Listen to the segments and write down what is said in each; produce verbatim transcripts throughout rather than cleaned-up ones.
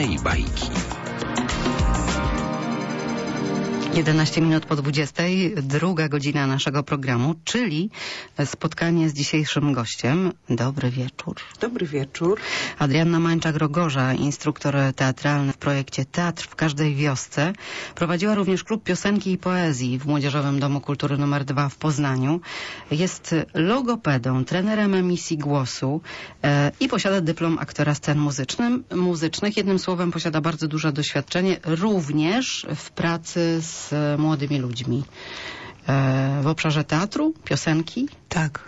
Teatralnej bajki. jedenaście minut po dwudziestej, druga godzina naszego programu, czyli spotkanie z dzisiejszym gościem. Dobry wieczór. Dobry wieczór. Adrianna Mańczak-Rogorza, instruktor teatralny w projekcie Teatr w każdej wiosce. Prowadziła również klub piosenki i poezji w Młodzieżowym Domu Kultury numer dwa w Poznaniu. Jest logopedą, trenerem emisji głosu e, i posiada dyplom aktora scen muzycznych. muzycznych. Jednym słowem posiada bardzo duże doświadczenie również w pracy z z młodymi ludźmi. E, w obszarze teatru, piosenki? Tak.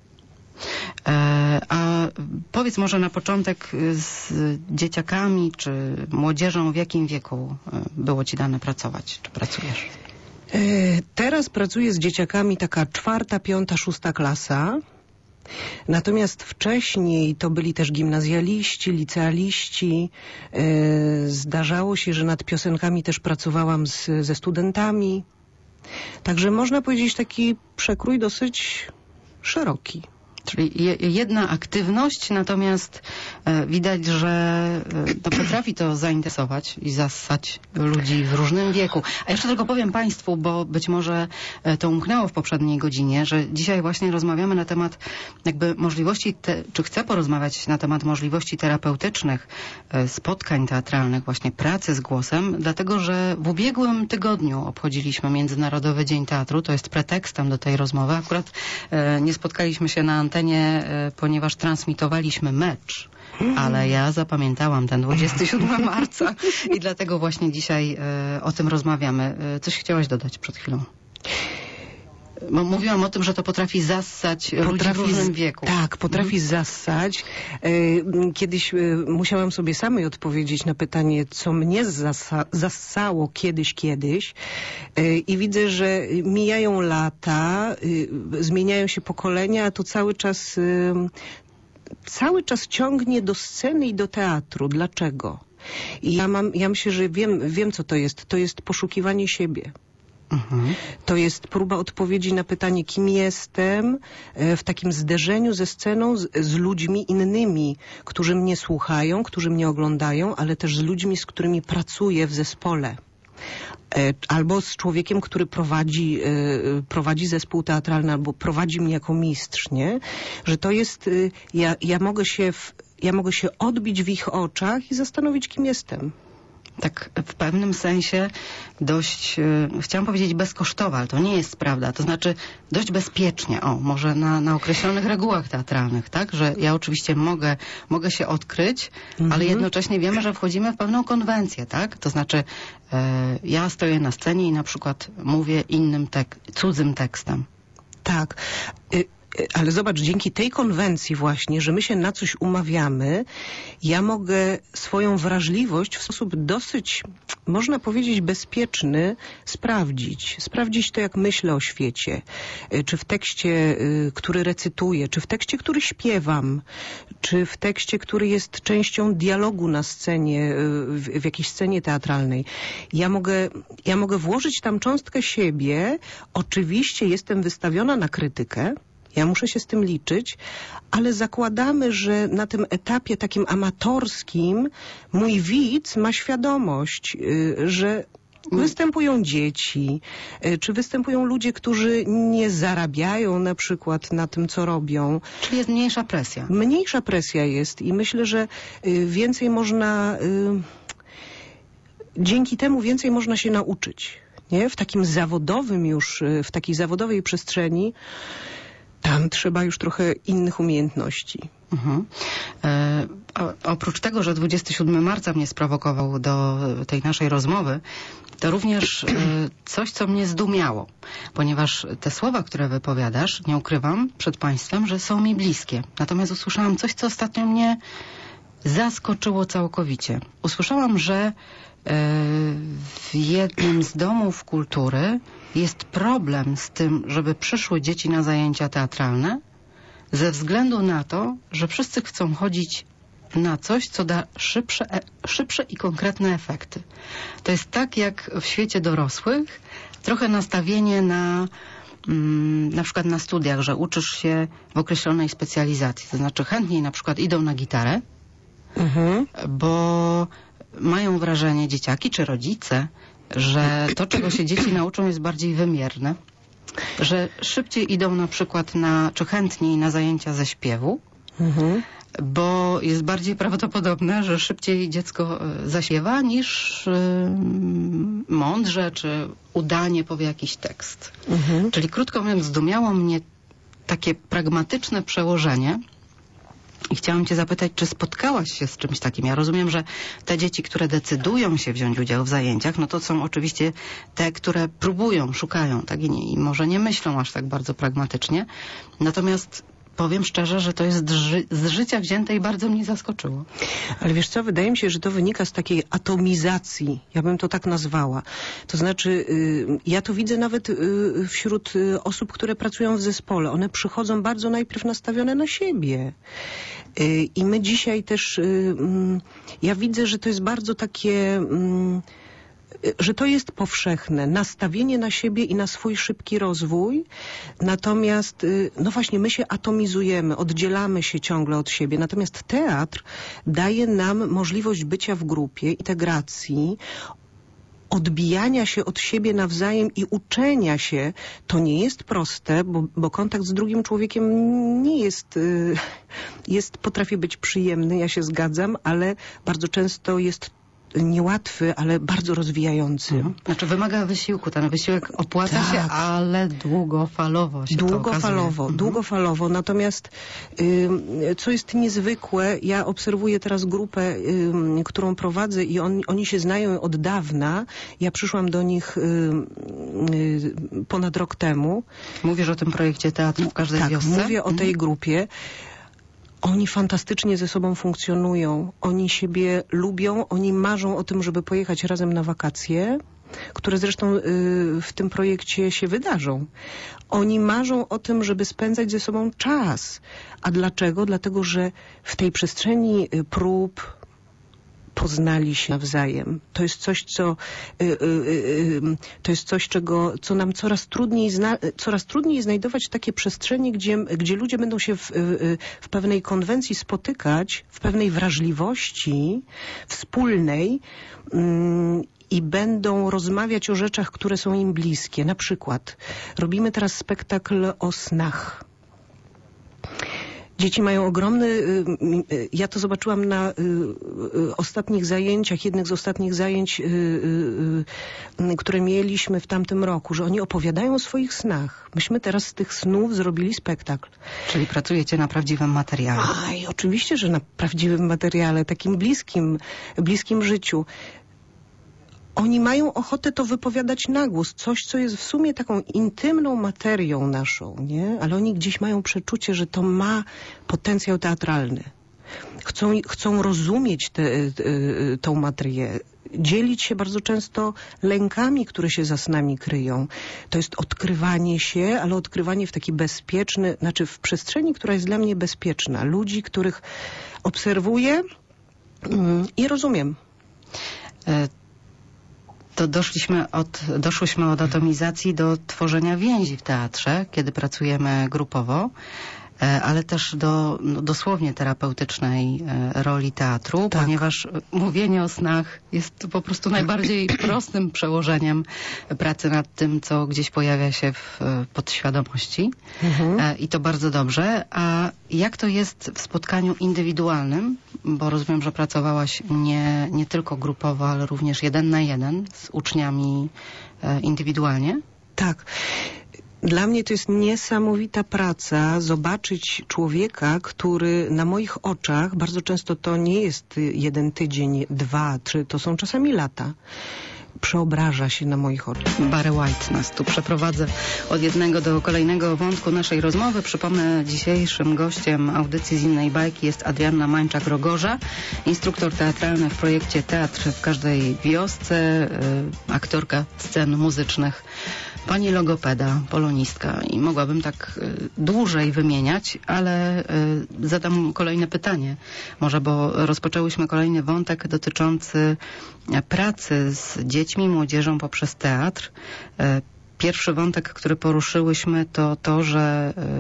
E, a powiedz może na początek z dzieciakami czy młodzieżą, w jakim wieku było ci dane pracować? Czy pracujesz? E, teraz pracuję z dzieciakami taka czwarta, piąta, szósta klasa. Natomiast wcześniej to byli też gimnazjaliści, licealiści. E, zdarzało się, że nad piosenkami też pracowałam z, ze studentami. Także można powiedzieć taki przekrój dosyć szeroki. Czyli je, jedna aktywność, natomiast e, widać, że e, to potrafi to zainteresować i zassać ludzi w różnym wieku. A jeszcze tylko powiem Państwu, bo być może e, to umknęło w poprzedniej godzinie, że dzisiaj właśnie rozmawiamy na temat jakby możliwości, te, czy chcę porozmawiać na temat możliwości terapeutycznych e, spotkań teatralnych, właśnie pracy z głosem, dlatego że w ubiegłym tygodniu obchodziliśmy Międzynarodowy Dzień Teatru, to jest pretekstem do tej rozmowy. Akurat e, nie spotkaliśmy się na antenie, ponieważ transmitowaliśmy mecz, ale ja zapamiętałam ten dwudziestego siódmego marca i dlatego właśnie dzisiaj e, o tym rozmawiamy. E, coś chciałaś dodać przed chwilą? Bo mówiłam o tym, że to potrafi zassać potrafi, ludzi w różnym wieku. Tak, potrafi mhm. zassać. Kiedyś musiałam sobie samej odpowiedzieć na pytanie, co mnie zassa, zassało kiedyś, kiedyś. I widzę, że mijają lata, zmieniają się pokolenia, a to cały czas, cały czas ciągnie do sceny i do teatru. Dlaczego? I ja, mam, ja myślę, że wiem, wiem, co to jest. To jest poszukiwanie siebie. Mhm. To jest próba odpowiedzi na pytanie, kim jestem, w takim zderzeniu ze sceną, z, z ludźmi innymi, którzy mnie słuchają, którzy mnie oglądają, ale też z ludźmi, z którymi pracuję w zespole. Albo z człowiekiem, który prowadzi, prowadzi zespół teatralny, albo prowadzi mnie jako mistrz, nie? Że to jest, ja, ja mogę się, w, ja mogę się odbić w ich oczach i zastanowić, kim jestem. Tak w pewnym sensie dość, e, chciałam powiedzieć bezkosztowo, ale to nie jest prawda. To znaczy dość bezpiecznie, o, może na, na określonych regułach teatralnych, tak? Że ja oczywiście mogę, mogę się odkryć, mhm. ale jednocześnie wiemy, że wchodzimy w pewną konwencję, tak? To znaczy e, ja stoję na scenie i na przykład mówię innym, tek cudzym tekstem. Tak. Y Ale zobacz, dzięki tej konwencji właśnie, że my się na coś umawiamy, ja mogę swoją wrażliwość w sposób dosyć, można powiedzieć, bezpieczny sprawdzić. Sprawdzić to, jak myślę o świecie. Czy w tekście, który recytuję, czy w tekście, który śpiewam, czy w tekście, który jest częścią dialogu na scenie, w, w jakiejś scenie teatralnej. Ja mogę, ja mogę włożyć tam cząstkę siebie. Oczywiście jestem wystawiona na krytykę. Ja muszę się z tym liczyć, ale zakładamy, że na tym etapie takim amatorskim mój widz ma świadomość, że występują dzieci, czy występują ludzie, którzy nie zarabiają na przykład na tym, co robią. Czyli jest mniejsza presja. Mniejsza presja jest i myślę, że więcej można, dzięki temu więcej można się nauczyć. Nie? W takim zawodowym już, w takiej zawodowej przestrzeni tam trzeba już trochę innych umiejętności. Mhm. E, a, oprócz tego, że dwudziestego siódmego marca mnie sprowokował do tej naszej rozmowy, to również e, coś, co mnie zdumiało. Ponieważ te słowa, które wypowiadasz, nie ukrywam przed Państwem, że są mi bliskie. Natomiast usłyszałam coś, co ostatnio mnie zaskoczyło całkowicie. Usłyszałam, że e, w jednym z domów kultury jest problem z tym, żeby przyszły dzieci na zajęcia teatralne ze względu na to, że wszyscy chcą chodzić na coś, co da szybsze, szybsze i konkretne efekty. To jest tak jak w świecie dorosłych, trochę nastawienie na mm, na przykład na studiach, że uczysz się w określonej specjalizacji. To znaczy chętniej na przykład idą na gitarę, mhm. bo mają wrażenie, dzieciaki czy rodzice, że to, czego się dzieci nauczą, jest bardziej wymierne, że szybciej idą na przykład na, czy chętniej na zajęcia ze śpiewu, mhm. bo jest bardziej prawdopodobne, że szybciej dziecko zaśpiewa niż y, mądrze czy udanie powie jakiś tekst. Mhm. Czyli krótko mówiąc, zdumiało mnie takie pragmatyczne przełożenie i chciałam cię zapytać, czy spotkałaś się z czymś takim? Ja rozumiem, że te dzieci, które decydują się wziąć udział w zajęciach, no to są oczywiście te, które próbują, szukają, tak i, nie, i może nie myślą aż tak bardzo pragmatycznie. Natomiast powiem szczerze, że to jest ży z życia wzięte i bardzo mnie zaskoczyło. Ale wiesz co, wydaje mi się, że to wynika z takiej atomizacji. Ja bym to tak nazwała. To znaczy, y, ja to widzę nawet y, wśród y, osób, które pracują w zespole. One przychodzą bardzo najpierw nastawione na siebie. Y, I my dzisiaj też, y, y, ja widzę, że to jest bardzo takie... Y, że to jest powszechne, nastawienie na siebie i na swój szybki rozwój, natomiast, no właśnie, my się atomizujemy, oddzielamy się ciągle od siebie, natomiast teatr daje nam możliwość bycia w grupie, integracji, odbijania się od siebie nawzajem i uczenia się. To nie jest proste, bo, bo kontakt z drugim człowiekiem nie jest, jest, potrafi być przyjemny, ja się zgadzam, ale bardzo często jest niełatwy, ale bardzo rozwijający. Mhm. Znaczy wymaga wysiłku. Ten wysiłek opłaca tak. się, ale długofalowo się Długofalowo, to długofalowo. Mhm. Natomiast y, co jest niezwykłe, ja obserwuję teraz grupę, y, którą prowadzę i on, oni się znają od dawna. Ja przyszłam do nich y, y, ponad rok temu. Mówisz o tym projekcie Teatru w każdej tak, wiosce? Tak, mówię o tej grupie. Oni fantastycznie ze sobą funkcjonują, oni siebie lubią, oni marzą o tym, żeby pojechać razem na wakacje, które zresztą y, w tym projekcie się wydarzą. Oni marzą o tym, żeby spędzać ze sobą czas. A dlaczego? Dlatego, że w tej przestrzeni prób poznali się nawzajem. To jest coś, co y, y, y, to jest coś, czego, co nam coraz trudniej, zna, coraz trudniej znajdować takie przestrzenie, gdzie, gdzie ludzie będą się w, y, w pewnej konwencji spotykać, w pewnej wrażliwości wspólnej y, i będą rozmawiać o rzeczach, które są im bliskie. Na przykład robimy teraz spektakl o snach. Dzieci mają ogromny, ja to zobaczyłam na ostatnich zajęciach, jednych z ostatnich zajęć, które mieliśmy w tamtym roku, że oni opowiadają o swoich snach. Myśmy teraz z tych snów zrobili spektakl. Czyli pracujecie na prawdziwym materiale. Aj, oczywiście, że na prawdziwym materiale, takim bliskim, bliskim życiu. Oni mają ochotę to wypowiadać na głos, coś, co jest w sumie taką intymną materią naszą, nie? Ale oni gdzieś mają przeczucie, że to ma potencjał teatralny. Chcą, chcą rozumieć tę tą materię, dzielić się bardzo często lękami, które się za snami kryją. To jest odkrywanie się, ale odkrywanie w taki bezpieczny, znaczy w przestrzeni, która jest dla mnie bezpieczna. Ludzi, których obserwuję mm, i rozumiem. To doszliśmy od, doszłyśmy od atomizacji do tworzenia więzi w teatrze, kiedy pracujemy grupowo, ale też do no, dosłownie terapeutycznej roli teatru, tak. Ponieważ mówienie o snach jest po prostu najbardziej prostym przełożeniem pracy nad tym, co gdzieś pojawia się w podświadomości. Mhm. I to bardzo dobrze. A jak to jest w spotkaniu indywidualnym? Bo rozumiem, że pracowałaś nie, nie tylko grupowo, ale również jeden na jeden z uczniami indywidualnie? Tak. Dla mnie to jest niesamowita praca zobaczyć człowieka, który na moich oczach, bardzo często to nie jest jeden tydzień, dwa, trzy, to są czasami lata, przeobraża się na moich oczach. Barry White nas tu przeprowadzę od jednego do kolejnego wątku naszej rozmowy. Przypomnę, dzisiejszym gościem audycji z innej bajki jest Adrianna Mańczak-Rogorza, instruktor teatralny w projekcie Teatr w każdej wiosce, y, aktorka scen muzycznych. Pani logopeda, polonistka i mogłabym tak y, dłużej wymieniać, ale y, zadam kolejne pytanie. Może, bo rozpoczęłyśmy kolejny wątek dotyczący pracy z dziećmi, młodzieżą poprzez teatr. Y, pierwszy wątek, który poruszyłyśmy, to to, że y,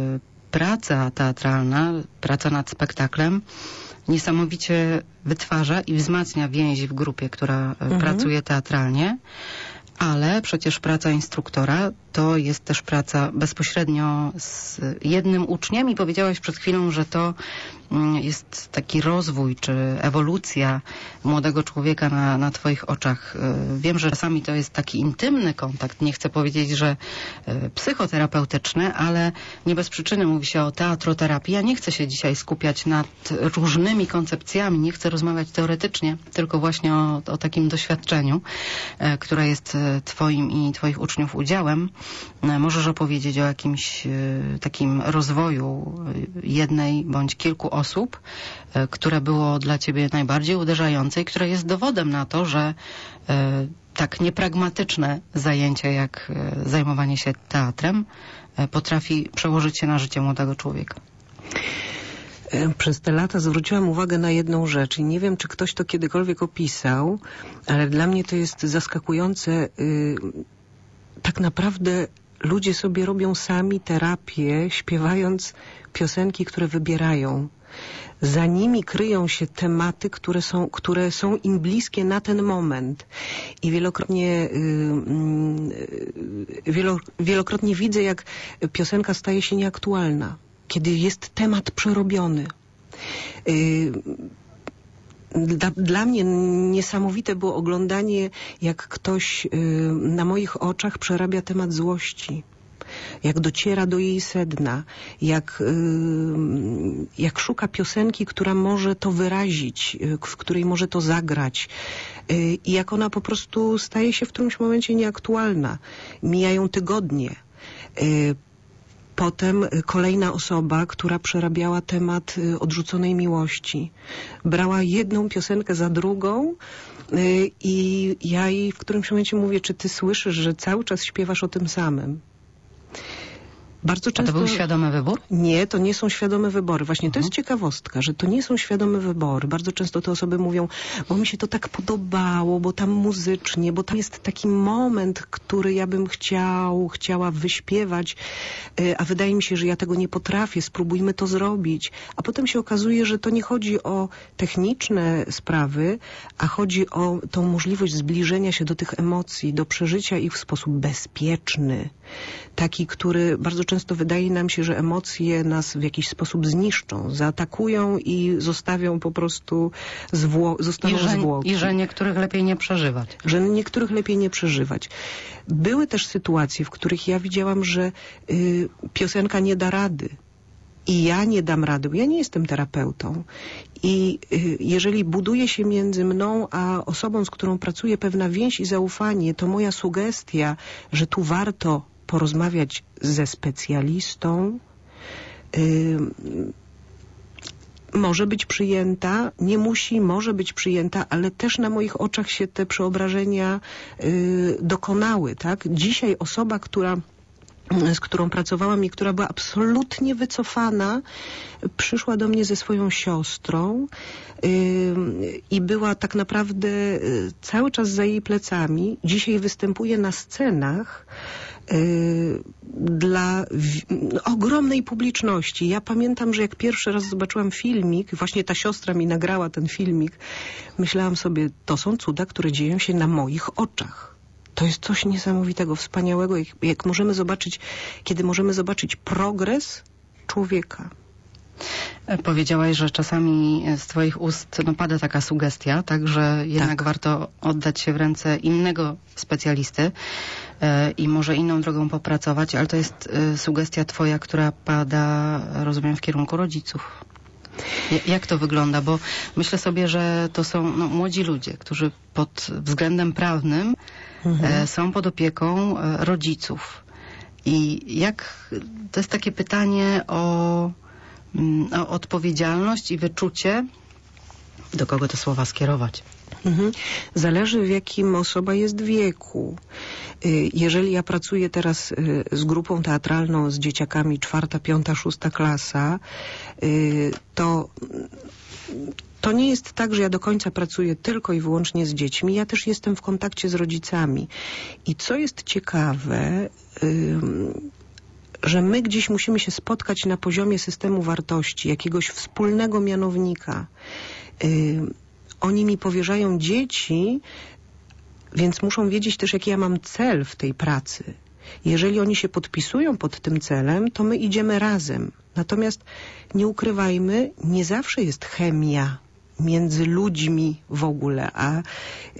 praca teatralna, praca nad spektaklem niesamowicie wytwarza i wzmacnia więzi w grupie, która mhm. pracuje teatralnie, ale przecież praca instruktora to jest też praca bezpośrednio z jednym uczniem i powiedziałaś przed chwilą, że to jest taki rozwój czy ewolucja młodego człowieka na, na twoich oczach. Wiem, że czasami to jest taki intymny kontakt, nie chcę powiedzieć, że psychoterapeutyczny, ale nie bez przyczyny mówi się o teatroterapii. Ja nie chcę się dzisiaj skupiać nad różnymi koncepcjami, nie chcę rozmawiać teoretycznie, tylko właśnie o, o takim doświadczeniu, które jest twoim i twoich uczniów udziałem. Możesz opowiedzieć o jakimś takim rozwoju jednej bądź kilku osób, które było dla ciebie najbardziej uderzające i które jest dowodem na to, że tak niepragmatyczne zajęcie jak zajmowanie się teatrem potrafi przełożyć się na życie młodego człowieka. Przez te lata zwróciłam uwagę na jedną rzecz i nie wiem, czy ktoś to kiedykolwiek opisał, ale dla mnie to jest zaskakujące. Tak naprawdę ludzie sobie robią sami terapię, śpiewając piosenki, które wybierają. Za nimi kryją się tematy, które są, które są im bliskie na ten moment. I wielokrotnie, yy, wielo, wielokrotnie widzę, jak piosenka staje się nieaktualna, kiedy jest temat przerobiony. Yy, Dla, dla mnie niesamowite było oglądanie, jak ktoś y, na moich oczach przerabia temat złości. Jak dociera do jej sedna, jak, y, jak szuka piosenki, która może to wyrazić, y, w której może to zagrać. Y, I jak ona po prostu staje się w którymś momencie nieaktualna. Mijają tygodnie. Y, Potem kolejna osoba, która przerabiała temat odrzuconej miłości. Brała jedną piosenkę za drugą i ja jej w którymś momencie mówię, czy ty słyszysz, że cały czas śpiewasz o tym samym? Bardzo często... A to był świadomy wybór? Nie, to nie są świadome wybory. Właśnie uh-huh. to jest ciekawostka, że to nie są świadome wybory. Bardzo często te osoby mówią, bo mi się to tak podobało, bo tam muzycznie, bo tam jest taki moment, który ja bym chciał, chciała wyśpiewać, a wydaje mi się, że ja tego nie potrafię, spróbujmy to zrobić. A potem się okazuje, że to nie chodzi o techniczne sprawy, a chodzi o tą możliwość zbliżenia się do tych emocji, do przeżycia ich w sposób bezpieczny. Taki, który bardzo często wydaje nam się, że emocje nas w jakiś sposób zniszczą, zaatakują i zostawią po prostu zwło- zostaną I że, zwłoki. I że niektórych lepiej nie przeżywać. Że niektórych lepiej nie przeżywać. Były też sytuacje, w których ja widziałam, że y, piosenka nie da rady. I ja nie dam rady, bo ja nie jestem terapeutą. I y, jeżeli buduje się między mną a osobą, z którą pracuję, pewna więź i zaufanie, to moja sugestia, że tu warto porozmawiać ze specjalistą, yy, może być przyjęta, nie musi, może być przyjęta, ale też na moich oczach się te przeobrażenia yy, dokonały, tak? Dzisiaj osoba, która z którą pracowałam i która była absolutnie wycofana, przyszła do mnie ze swoją siostrą yy, i była tak naprawdę yy, cały czas za jej plecami. Dzisiaj występuje na scenach yy, dla w, ogromnej publiczności. Ja pamiętam, że jak pierwszy raz zobaczyłam filmik, właśnie ta siostra mi nagrała ten filmik, myślałam sobie, to są cuda, które dzieją się na moich oczach. To jest coś niesamowitego, wspaniałego, jak, jak możemy zobaczyć, kiedy możemy zobaczyć progres człowieka. Powiedziałaś, że czasami z twoich ust no, pada taka sugestia, tak, że jednak tak. warto oddać się w ręce innego specjalisty e, i może inną drogą popracować, ale to jest e, sugestia twoja, która pada, rozumiem, w kierunku rodziców. Jak to wygląda? Bo myślę sobie, że to są no, młodzi ludzie, którzy pod względem prawnym mhm. e, są pod opieką e, rodziców. I jak, to jest takie pytanie o, mm, o odpowiedzialność i wyczucie, do kogo te słowa skierować. Mhm. Zależy, w jakim osoba jest wieku. Jeżeli ja pracuję teraz z grupą teatralną, z dzieciakami czwarta, piąta, szósta klasa, to to nie jest tak, że ja do końca pracuję tylko i wyłącznie z dziećmi. Ja też jestem w kontakcie z rodzicami. I co jest ciekawe, że my gdzieś musimy się spotkać na poziomie systemu wartości, jakiegoś wspólnego mianownika. Yy, oni mi powierzają dzieci, więc muszą wiedzieć też, jaki ja mam cel w tej pracy. Jeżeli oni się podpisują pod tym celem, to my idziemy razem. Natomiast nie ukrywajmy, nie zawsze jest chemia między ludźmi w ogóle, a yy,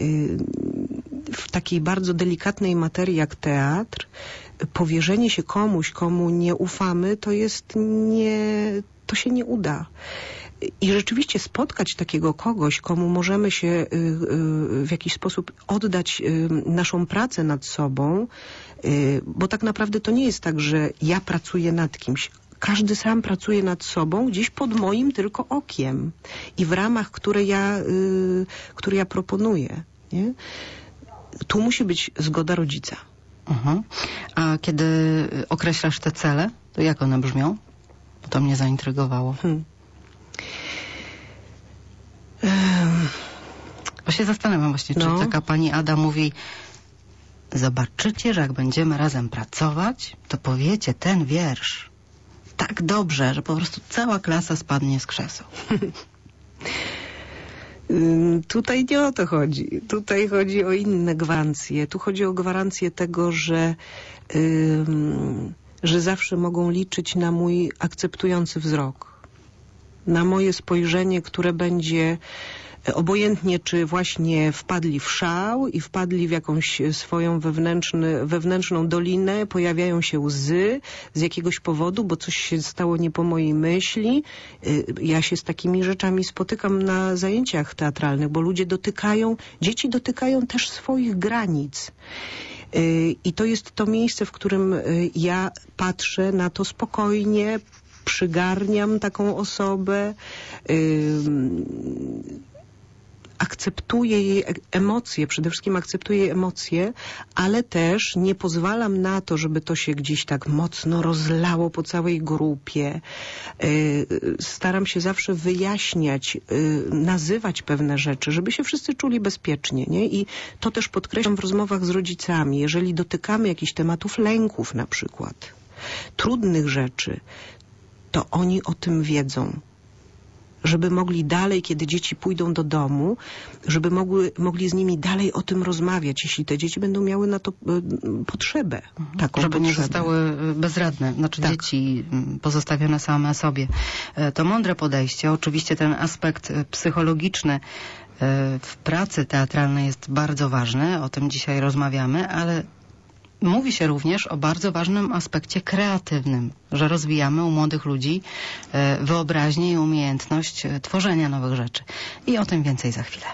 w takiej bardzo delikatnej materii jak teatr, powierzenie się komuś, komu nie ufamy, to jest nie, to się nie uda. I rzeczywiście spotkać takiego kogoś, komu możemy się y, y, w jakiś sposób oddać y, naszą pracę nad sobą, y, bo tak naprawdę to nie jest tak, że ja pracuję nad kimś. Każdy sam pracuje nad sobą, gdzieś pod moim tylko okiem i w ramach, które ja, y, które ja proponuję. Nie? Tu musi być zgoda rodzica. Mhm. A kiedy określasz te cele, to jak one brzmią? Bo to mnie zaintrygowało. Hmm. Bo się zastanawiam właśnie, czy no. taka pani Ada mówi: zobaczycie, że jak będziemy razem pracować, to powiecie ten wiersz tak dobrze, że po prostu cała klasa spadnie z krzeseł. Tutaj nie o to chodzi. Tutaj chodzi o inne gwarancje. Tu chodzi o gwarancję tego, że, ym, że zawsze mogą liczyć na mój akceptujący wzrok. Na moje spojrzenie, które będzie obojętnie, czy właśnie wpadli w szał i wpadli w jakąś swoją wewnętrzny, wewnętrzną dolinę, pojawiają się łzy z jakiegoś powodu, bo coś się stało nie po mojej myśli. Ja się z takimi rzeczami spotykam na zajęciach teatralnych, bo ludzie dotykają, dzieci dotykają też swoich granic. I to jest to miejsce, w którym ja patrzę na to spokojnie, przygarniam taką osobę, akceptuję jej emocje, przede wszystkim akceptuję jej emocje, ale też nie pozwalam na to, żeby to się gdzieś tak mocno rozlało po całej grupie. Staram się zawsze wyjaśniać, nazywać pewne rzeczy, żeby się wszyscy czuli bezpiecznie, nie? I to też podkreślam w rozmowach z rodzicami. Jeżeli dotykamy jakichś tematów lęków na przykład, trudnych rzeczy, to oni o tym wiedzą. Żeby mogli dalej, kiedy dzieci pójdą do domu, żeby mogły, mogli z nimi dalej o tym rozmawiać, jeśli te dzieci będą miały na to y, potrzebę. Mhm. Taką żeby potrzebę. nie zostały bezradne, znaczy tak. dzieci pozostawione same sobie. To mądre podejście. Oczywiście ten aspekt psychologiczny w pracy teatralnej jest bardzo ważny. O tym dzisiaj rozmawiamy, ale mówi się również o bardzo ważnym aspekcie kreatywnym, że rozwijamy u młodych ludzi wyobraźnię i umiejętność tworzenia nowych rzeczy. I o tym więcej za chwilę.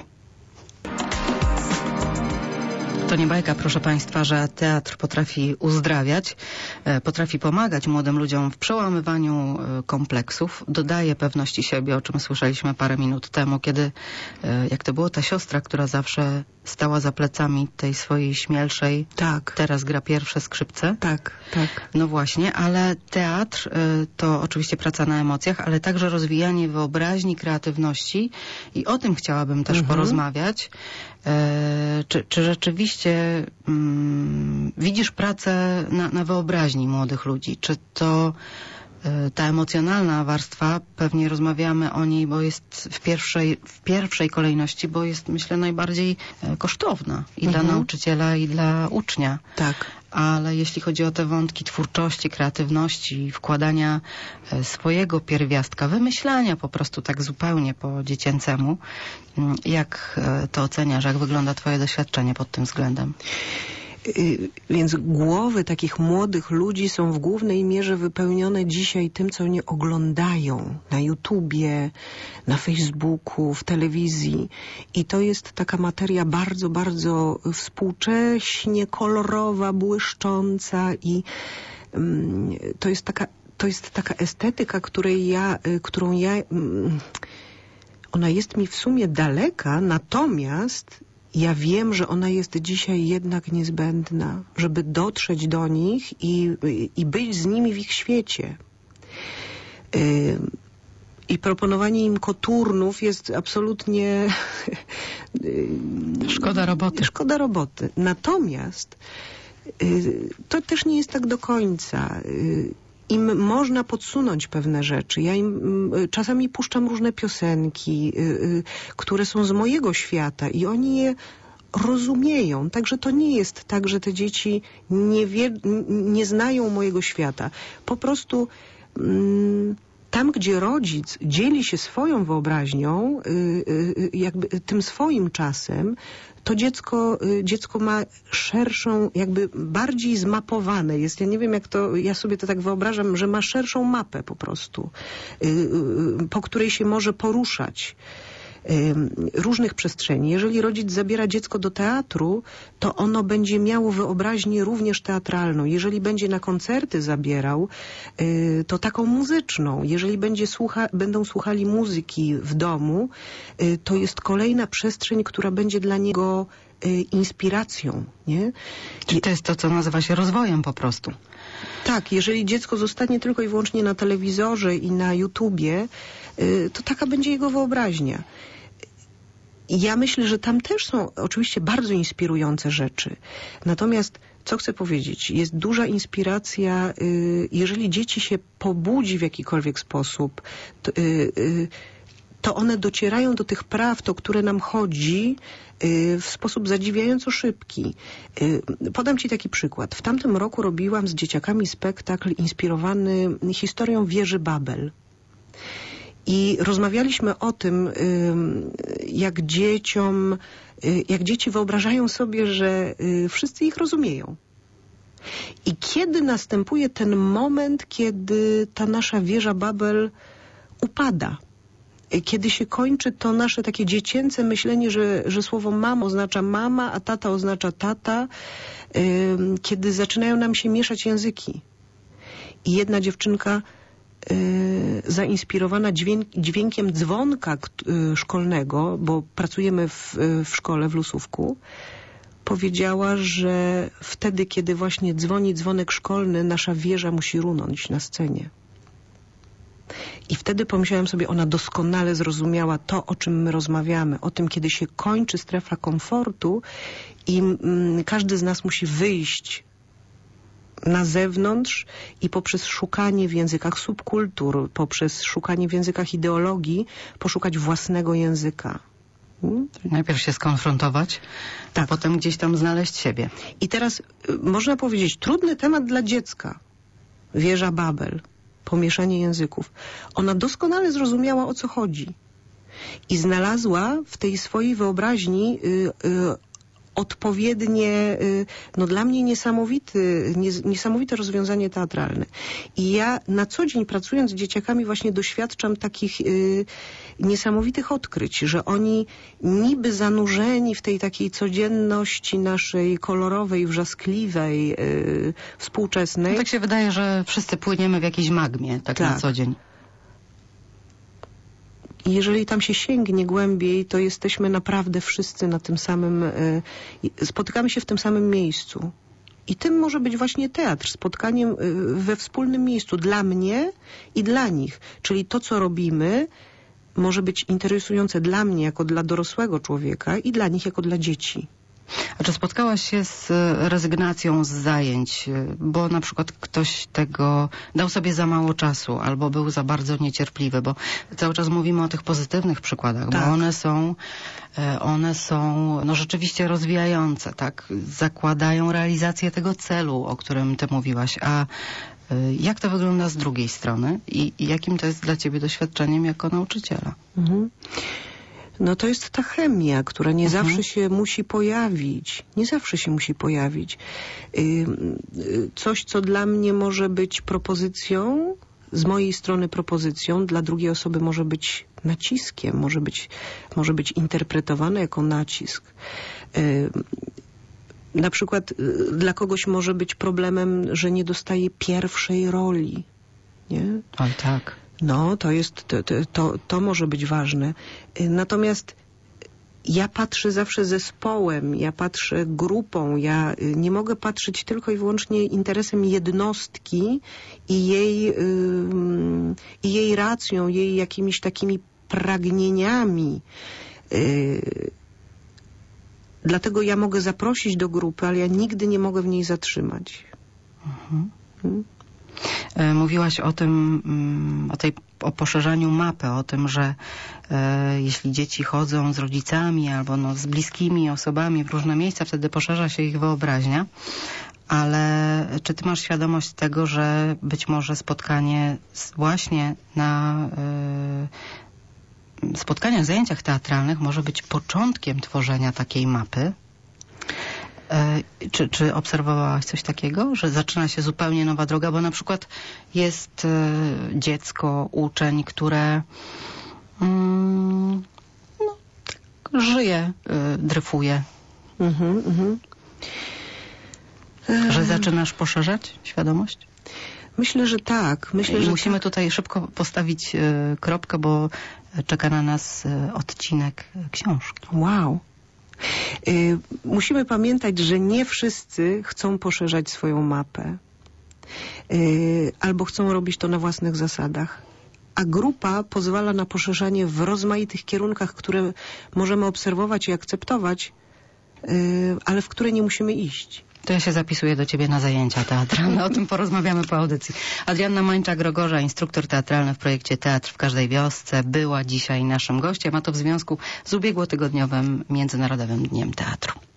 To nie bajka, proszę Państwa, że teatr potrafi uzdrawiać, potrafi pomagać młodym ludziom w przełamywaniu kompleksów, dodaje pewności siebie, o czym słyszeliśmy parę minut temu, kiedy, jak to było, ta siostra, która zawsze stała za plecami tej swojej śmielszej, tak. teraz gra pierwsze skrzypce. Tak, tak. No właśnie, ale teatr to oczywiście praca na emocjach, ale także rozwijanie wyobraźni, kreatywności i o tym chciałabym też mhm. porozmawiać. E, czy, czy rzeczywiście mm, widzisz pracę na, na wyobraźni młodych ludzi? Czy to e, ta emocjonalna warstwa, pewnie rozmawiamy o niej, bo jest w pierwszej, w pierwszej kolejności, bo jest, myślę, najbardziej e, kosztowna i mhm. dla nauczyciela, i dla ucznia. Tak. Ale jeśli chodzi o te wątki twórczości, kreatywności, wkładania swojego pierwiastka, wymyślania po prostu tak zupełnie po dziecięcemu, jak to oceniasz, jak wygląda Twoje doświadczenie pod tym względem? Więc głowy takich młodych ludzi są w głównej mierze wypełnione dzisiaj tym, co oni oglądają na YouTubie, na Facebooku, w telewizji. I to jest taka materia bardzo, bardzo współcześnie, kolorowa, błyszcząca i um, to jest taka, to jest taka estetyka, której ja, którą ja, um, ona jest mi w sumie daleka, natomiast ja wiem, że ona jest dzisiaj jednak niezbędna, żeby dotrzeć do nich i, i być z nimi w ich świecie. Yy, I proponowanie im koturnów jest absolutnie... Szkoda roboty. Szkoda roboty. Natomiast To też nie jest tak do końca. Im można podsunąć pewne rzeczy. Ja im czasami puszczam różne piosenki, które są z mojego świata i oni je rozumieją. Także to nie jest tak, że te dzieci nie, wie, nie znają mojego świata. Po prostu mm, tam, gdzie rodzic dzieli się swoją wyobraźnią, jakby tym swoim czasem, to dziecko, dziecko ma szerszą, jakby bardziej zmapowane jest. Ja nie wiem, jak to, ja sobie to tak wyobrażam, że ma szerszą mapę po prostu, po której się może poruszać. Różnych przestrzeni. Jeżeli rodzic zabiera dziecko do teatru, to ono będzie miało wyobraźnię również teatralną. Jeżeli będzie na koncerty zabierał, to taką muzyczną. Jeżeli będzie słucha, będą słuchali muzyki w domu, to jest kolejna przestrzeń, która będzie dla niego inspiracją. Nie? Czyli to jest to, co nazywa się rozwojem po prostu. Tak, jeżeli dziecko zostanie tylko i wyłącznie na telewizorze i na YouTubie, to taka będzie jego wyobraźnia. Ja myślę, że tam też są oczywiście bardzo inspirujące rzeczy. Natomiast, co chcę powiedzieć, jest duża inspiracja, jeżeli dzieci się pobudzi w jakikolwiek sposób, to, to one docierają do tych prawd, o które nam chodzi, w sposób zadziwiająco szybki. Podam Ci taki przykład. W tamtym roku robiłam z dzieciakami spektakl inspirowany historią wieży Babel. I rozmawialiśmy o tym, jak dzieciom, jak dzieci wyobrażają sobie, że wszyscy ich rozumieją. I kiedy następuje ten moment, kiedy ta nasza wieża Babel upada, kiedy się kończy to nasze takie dziecięce myślenie, że, że słowo mama oznacza mama, a tata oznacza tata, kiedy zaczynają nam się mieszać języki. I jedna dziewczynka zainspirowana dźwięk, dźwiękiem dzwonka szkolnego, bo pracujemy w, w szkole w Lusówku, powiedziała, że wtedy, kiedy właśnie dzwoni dzwonek szkolny, nasza wieża musi runąć na scenie. I wtedy pomyślałam sobie, ona doskonale zrozumiała to, o czym my rozmawiamy, o tym, kiedy się kończy strefa komfortu i mm, każdy z nas musi wyjść na zewnątrz i poprzez szukanie w językach subkultur, poprzez szukanie w językach ideologii, poszukać własnego języka. Hmm? Najpierw się skonfrontować, tak. A potem gdzieś tam znaleźć siebie. I teraz y, można powiedzieć, trudny temat dla dziecka. Wieża Babel, pomieszanie języków. Ona doskonale zrozumiała, o co chodzi. I znalazła w tej swojej wyobraźni y, y, odpowiednie, no dla mnie niesamowity, niesamowite rozwiązanie teatralne. I ja na co dzień pracując z dzieciakami właśnie doświadczam takich y, niesamowitych odkryć, że oni niby zanurzeni w tej takiej codzienności naszej kolorowej, wrzaskliwej, y, współczesnej. No tak się wydaje, że wszyscy płyniemy w jakiejś magmie, tak, tak. na co dzień. I jeżeli tam się sięgnie głębiej, to jesteśmy naprawdę wszyscy na tym samym, y, spotykamy się w tym samym miejscu. I tym może być właśnie teatr, spotkaniem y, we wspólnym miejscu dla mnie i dla nich. Czyli to, co robimy, może być interesujące dla mnie jako dla dorosłego człowieka i dla nich jako dla dzieci. A czy spotkałaś się z rezygnacją z zajęć, bo na przykład ktoś tego dał sobie za mało czasu albo był za bardzo niecierpliwy, bo cały czas mówimy o tych pozytywnych przykładach, tak. bo one są, one są no rzeczywiście rozwijające, tak? Zakładają realizację tego celu, o którym ty mówiłaś, a jak to wygląda z drugiej strony i, i jakim to jest dla ciebie doświadczeniem jako nauczyciela? Mhm. No to jest ta chemia, która nie mhm. zawsze się musi pojawić. Nie zawsze się musi pojawić. Coś, co dla mnie może być propozycją, z mojej strony propozycją, dla drugiej osoby może być naciskiem, może być, może być interpretowane jako nacisk. Na przykład dla kogoś może być problemem, że nie dostaje pierwszej roli. Nie? Oj, tak. No, to jest, to, to, to może być ważne. Natomiast ja patrzę zawsze zespołem, ja patrzę grupą, ja nie mogę patrzeć tylko i wyłącznie interesem jednostki i jej, yy, i jej racją, jej jakimiś takimi pragnieniami. Yy, Dlatego ja mogę zaprosić do grupy, ale ja nigdy nie mogę w niej zatrzymać. Mhm. Hmm? Mówiłaś o tym, o tej, o poszerzaniu mapy, o tym, że e, jeśli dzieci chodzą z rodzicami albo no, z bliskimi osobami w różne miejsca, wtedy poszerza się ich wyobraźnia. Ale czy ty masz świadomość tego, że być może spotkanie z, właśnie na e, spotkaniach, zajęciach teatralnych może być początkiem tworzenia takiej mapy? Czy, czy obserwowałaś coś takiego, że zaczyna się zupełnie nowa droga, bo na przykład jest dziecko, uczeń, które mm, no, tak żyje, dryfuje. Mhm, mhm. Że zaczynasz poszerzać świadomość? Myślę, że tak. Myślę, I że musimy tak. tutaj szybko postawić kropkę, bo czeka na nas odcinek książki. Wow. Y, musimy pamiętać, że nie wszyscy chcą poszerzać swoją mapę. Y, albo chcą robić to na własnych zasadach. A grupa pozwala na poszerzanie w rozmaitych kierunkach, które możemy obserwować i akceptować, y, ale w które nie musimy iść. To ja się zapisuję do ciebie na zajęcia teatralne. O tym porozmawiamy po audycji. Adrianna Mańczak-Rogorza, instruktor teatralny w projekcie Teatr w każdej wiosce, była dzisiaj naszym gościem, a to w związku z ubiegłotygodniowym Międzynarodowym Dniem Teatru.